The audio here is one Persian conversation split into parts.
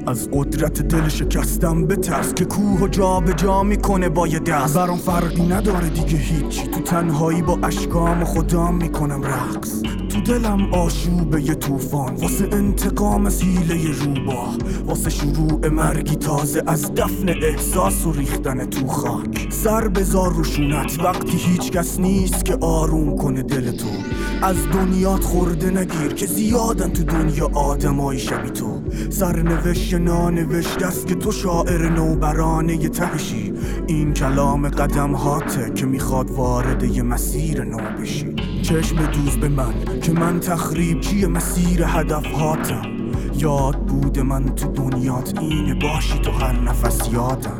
از قدرت دل شکستم به ترس که کوه و جا به جا میکنه با یه دست. برام فرقی نداره دیگه هیچی، تو تنهایی با اشکام خودم میکنم رقص. تو دلم آشوبه یه طوفان واسه انتقام از حیله روباه، واسه شروع مرگی تازه از دفن احساس و ریختن تو خاک. سر بذار روشونت وقتی هیچ کس نیست که آروم کنه دل تو. از دنیات خورده نگیر که زیادن تو دنیا آدمای شبی تو. سرنوشت نانوشت است که تو شاعر نوبرانه ی تهشی. این کلام قدم هاته که میخواد وارد یه مسیر نو بشی. چشم دوز به من که من تخریب چیه مسیر هدف هاتم. یاد بود من تو دنیات اینه باشی تو هر نفس یادم.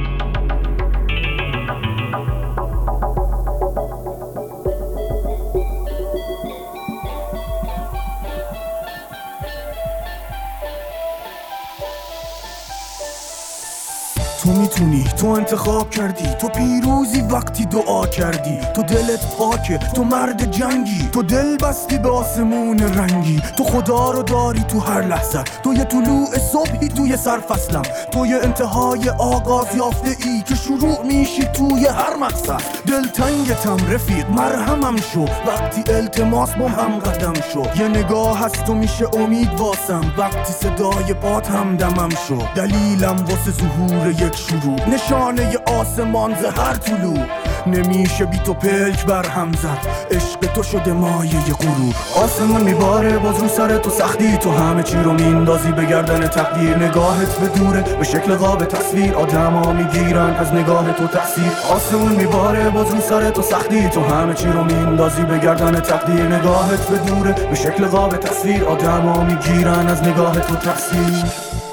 تو میتونی، تو انتخاب کردی، تو پیروزی وقتی دعا کردی. تو دلت پاکه، تو مرد جنگی، تو دل بستی به آسمون رنگی. تو خدا رو داری تو هر لحظه، تو یه طلوع صبحی توی سرفصلم. تو یه انتهای آغاز یافته ای که شروع میشی توی هر مقصد. دلتنگتم رفیق مرهمم شو وقتی التماس با هم قدم شو. یه نگاه هست و میشه امید واسم وقتی صدای پات همدمم شو. دلیلم واسه ظهور یک شروع، نشانه ی آسمان زهر طلوع. نمیشه بی تو پلک بر هم زد، عشق تو شده مایه ی غرور. آسمون میباره باز رو سر تو سختی، تو همه چی رو میندازی به گردن تقدیر. نگاهت به دوره به شکل قاب تصویر، آدم ها میگیرن از نگاه تو تأثیر. آسمون میباره باز رو سر تو سختی، تو همه چی رو میندازی به گردن تقدیر. نگاهت به دوره به شکل قاب تصویر، آدم ها میگیرن از نگاه تو تأثیر.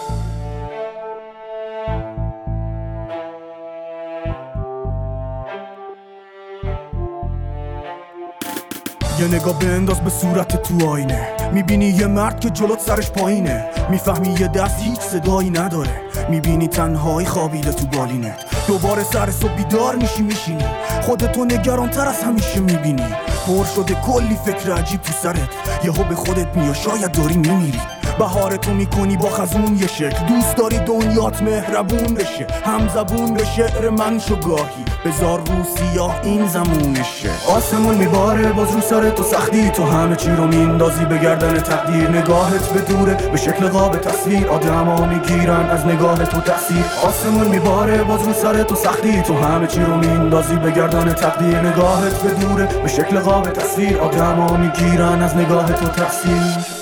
یه نگاه بنداز به صورت تو آینه، میبینی یه مرد که جلوت سرش پایینه. میفهمی یه دست هیچ صدایی نداره، میبینی تنهایی خوابیده تو بالینت. دوباره سر صبح بیدار میشینی، خودتو نگران تر از همیشه میبینی. پر شده کلی فکر عجیب تو سرت، یهو به خودت میای شاید داری میمیری. بهارتو میکنی با خزون یه شکل، دوست داری دنیات مهربون بشه. هم زبون به شعر من شو گاهی، بذار رو سیاه این زمونشه. آسمون میباره باز رو سر تو سختی، تو همه چی رو میندازی به گردن تقدیر. نگاهت به دوره به شکل قاب تصویر، آدم ها میگیرن از نگاه تو تأثیر. آسمون میباره باز رو سر تو سختی، تو همه چی رو میندازی به گردن تقدیر. نگاهت به دوره به شکل قاب تصویر، آدم ها میگیرن از نگاه تو تأثیر.